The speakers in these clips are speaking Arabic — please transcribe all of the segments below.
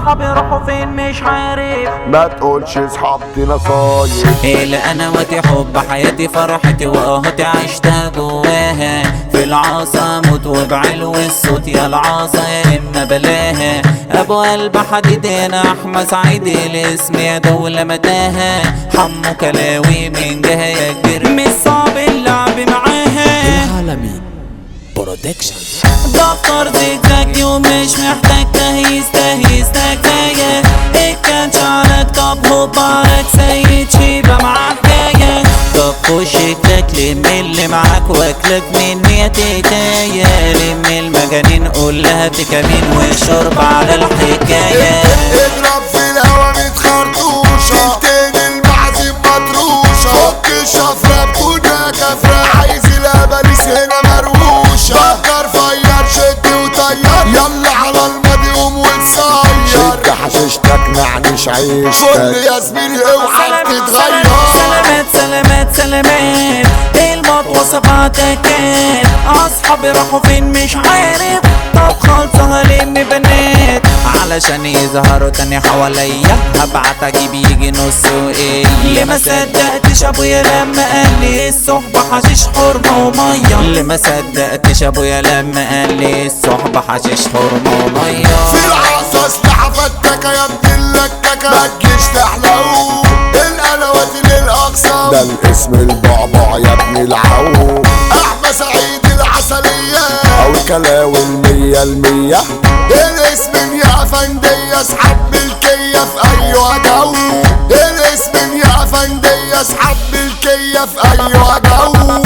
اصحابي راحوا فين مش عارف. ما تقولش اصحابتي نصايح. القنواتي حب حياتي فرحتي وقهتي عشتها جواها. في العاصة موت وبعلو الصوت يا العاصة يا اما بلاها. ابو قلب حديد انا احمد سعيدي الاسم يا دولة متاهة. حمو كلاوي من جهة يا كبير مش صعب اللعب معاها. العالمي برودكشن دفتر زجزاج ومش محتاج تهيس تكاية. كان شعرك طب هوب عليك سيد شيبة مع حكاية. طب خش اكلك لم اللي معاك واكلك مني تكاية. لم المجانين قول لها بكمين والشرب على الحكاية. اضرب في الهوا 100 خرطوشة. تلتين المعازيم مطروشة. فك الشفرة بكونها كفرة. عايز الاباليس هنا مروشة. فكر فير شد وطير. يلا على الماضي قوم وتصير. شد حشيشتك نعنش عيشتك. كل يا زميلي اوعى تتغير. سلامات سلامات سلامات. الموت وصفاتك كان اصحابي راحوا فين مش عارف. طب خالصة هلم بنات علشان يظهروا تاني حواليا. هبعت اجيب يجي نص وايه. اللي ما صدقتش ابويا لما قال لي الصحبة حشيش حرمة ومية. اللي ما صدقتش ابويا لما قال لي الصحبة حشيش حرمة ومية. في العصا اسلحة فتكة يا ابن اللككة. ما تجيش تحلو القنوات للاقصى. ده الاسم البعبع يا ابن العو. احمد سعيد العسلية او كلاوي 100%. الاسم يا افندية اسحب ملكية في ايوه جو. الاسم يا افندية اسحب ملكية في ايوه جو.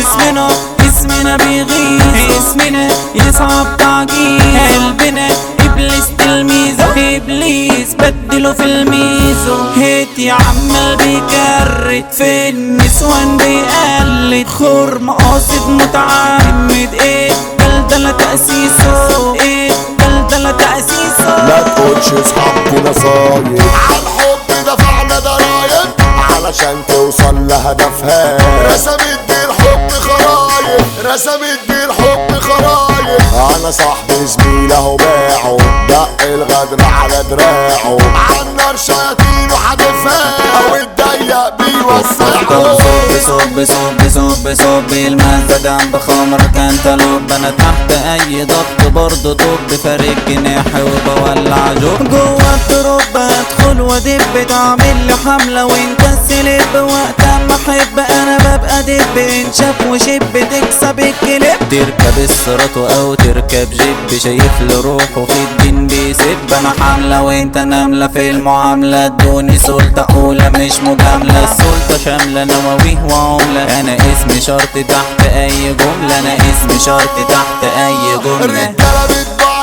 اسمنا بيغيظ. اسمنا يصعب تعجيز. قلبنا ابليس تلميذه. ابليس بدله في الميزو. هيتي عمال بيكرت في النسوان بيقلد. خرم قاصد متعمد. ايه دلدلة تأسيسه. ايه دلدلة تأسيسه. ما تقولش اصحابتي نصايح. عالحب دفعنا ضرايب علشان توصل لهدفها. رسمت بالحب خرايط. رسمت بالحب خرايط. انا صاحبي زميل اهو باعه. دق الغدر على دراعه. عالنار شياطين وحدفها. او الضيق بيوسعه. صب صب صب صب المزة دم بخمر كانتالوب. انا تحت اي ضغط برضه طب فارق جناحي وبولع جوه التراب. ادخل وادب تعمل لي حملة وانت السلب. وقت اما احب انا ببقى دب. انشاف وشب تكسب الكلب. تركب الصراط او تركب جيب. شايف لروحه في الدين بيسب. انا حاملة وانت ناملة في المعاملة. ادوني سلطة اولى مش مجاملة. السلطة شاملة نواويه وعملة. انا اسمي شرط تحت اي جملة. انا اسمي شرط تحت اي جملة. الرجالة بتباع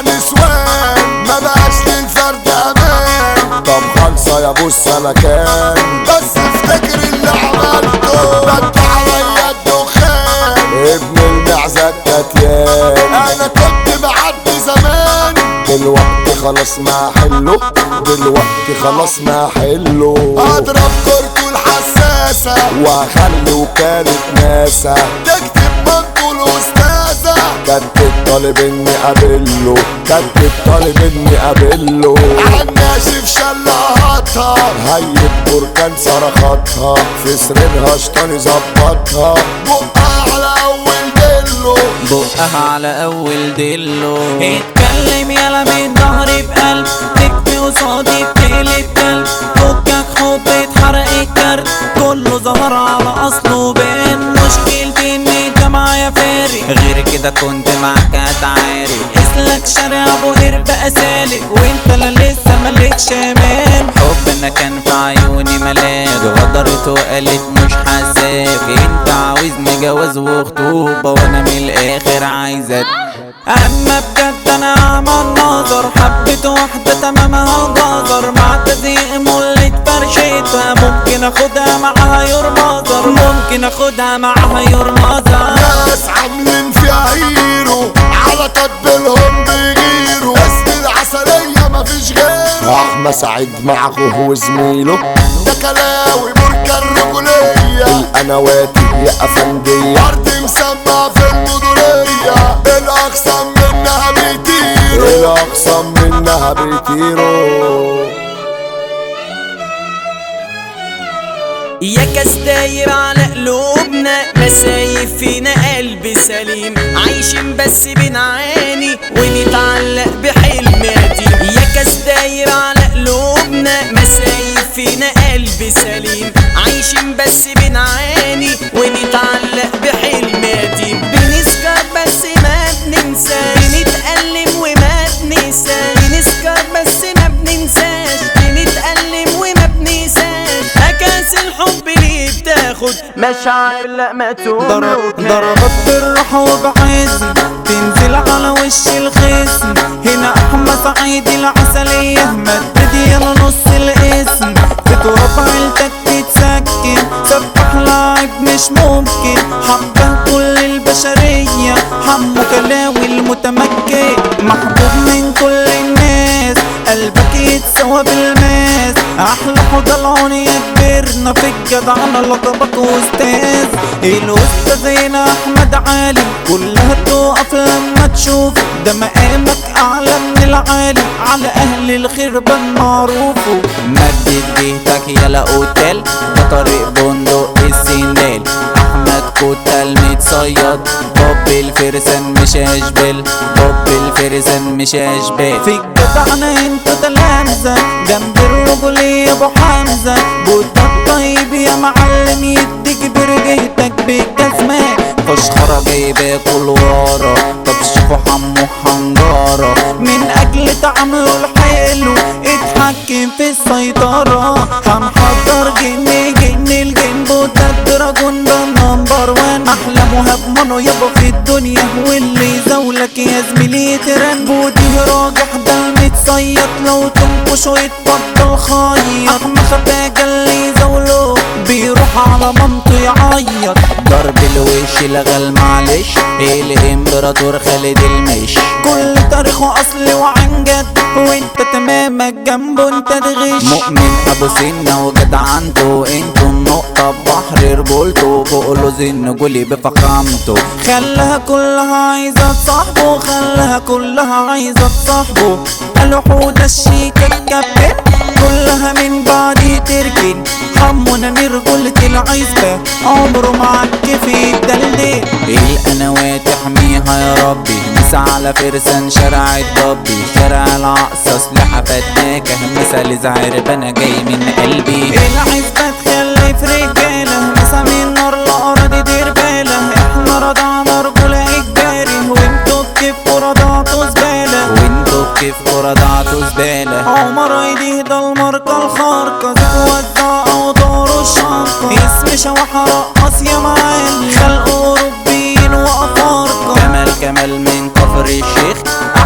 نسوان. ما بقاش للفرد امان. طب خالصة يا بص انا كان. بس افتكر اللي عملته. بدي عليا الدخان. ابن المعزة الكتيان. انا كنت بعدي زمان. دلوقتي خلاص ما حلو. دلوقتي خلاص ما حلو. اضرب كركو الحساسة. وهخلي وكالة ناسا تكتب منقول استاذة. كانت الطالب اني قابله. كانت الطالب اني قابله. عالناشف شلهاتها. هيب بركان صرخاتها. في سريرها شطاني ظبطها. بقها على اول دلو. بقها على اول دلو. اتكلم يلا من ظهري بقلب. تكفي قصادي بتقلب كلب. فكك حب اتحرق الكرد. كله ظهر على اصله بين. مشكلتي ان انت معايا فارق. غير كده كنت معاك هتعاري. اسلك شارع ابو قرب اسالك. وانت لا لسه مالكش امان. حبنا كان في عيوني ملاك. غدرت وقالت مش حاساك. انت عاوزني جواز وخطوبة وانا من الاخر عايزك. اما بجد انا عمل نظر. حبيت واحدة تمامها الجزر. مع تزيق مولت فرشتها. ممكن اخدها معاها يرمزر. ممكن اخدها معاها يرمزر. ناس عاملين فيها هيرو. على تطبيلهم بيغيروا. اسم العسلية مفيش غيره. احمد سعيد مع اخوه وزميله. ده كلاوي بركة الرجولية. القنواتي يا افندية. ارض مسمى في المدورية. الاقسم منها بيطيروا. الاقسم منها بيطيروا. يا كاس داير على قلوبنا، مسايف فينا قلب سليم، عايشين بس بنعاني ونتعلق بحلم قديم. يا كاس داير على قلوبنا، مسايف فينا قلب سليم، عايشين بس بنعاني ونتعلق بحلم قديم. بنسكر بس ما بننساش، بنتألم وما بننساش، بنسكر بس ما بننساش، بنتألم وما بننساش. أكاس الحب ليه بتاخد مشاعر لا ما تملكهاش. ضربت بالروح وبعزم تنزل على وش الخصم، هنا احمد سعيد العسلية مدد يلا نص الاسم، في تراب عيلتك تتسكن، سبح لاعب مش ممكن، حبه كل البشرية، حمو كلاوي المتمكن، محبوب من كل الناس، قلبك يتسوى بالماس، احلى حوض العونية كبرنا في الجدعنة لقبك استاذ. الاستاذ هنا احمد عالم، كلها تقف لما تشوف ده مقامك اعلى من العالم، على اهل الخير بنعرفه. مدد جهتك يلا اوتيل، ده طريق بندق السندال، احمد كوتال متصيد، بوب الفرسان مش اشبال، بوب الفرسان مش اشبال. في الجدعنة انت تلامذة، جنب الرجولية ابو حمزة، بوتا الطيب يا معلم يديك برجيتك بالجزمة، فشخرة جايبة كل ورا، طب شوفوا حمو حنجارة، من اجل تعامله الحلو اتحكم في السيطرة، هنحضر جن الجن بوتا الدراجون ده نمبر وان، احلى مهاب منو يابا في الدنيا، واللي يزولك يا زميلي ترن، بودي راجح ده المتصيط، لو تنكش ويتفضل خايط، احمى خفاجة اللي يزوله بيروح على مامته يعيط. ضرب الوش لغل معلش، الامبراطور خالد المش، كل تاريخه اصلي وعن جد، وانت تمامك جنبه انت تغش. مؤمن ابو سنة وجدعنته، انتوا النقطة بحر رجولته، بقوله زن جولي بفخامته، خلاها كلها عايزة تصاحبه، خلاها كلها عايزة تصاحبه، قالوا حودة الشيكة الكابتن كلها من بعدي تركن، حمونا رجولة العزبة عمره معك في الدلدل. القنوات احميها يا ربي، مسا على فرسان شارع الضبي، شارع العقصة سلاحة فتاكة، مثل زعرب انا جاي من قلبي. العزبة تخلي في رجالة، مسا من نار لأراضي دير بالة، احنا رضعنا رجولة اجباري، وانتوا بكيفكوا رضعتوا زبالة، وانتوا بكيفكوا رضعتوا زبالة. عمر ايديه ده الماركة الخارقة، زيت وزع اوضاره الشنطة، اسم شوح رقص يا معلم، خلق اوروبيين وافارقة، كمال من كفر الشيخ،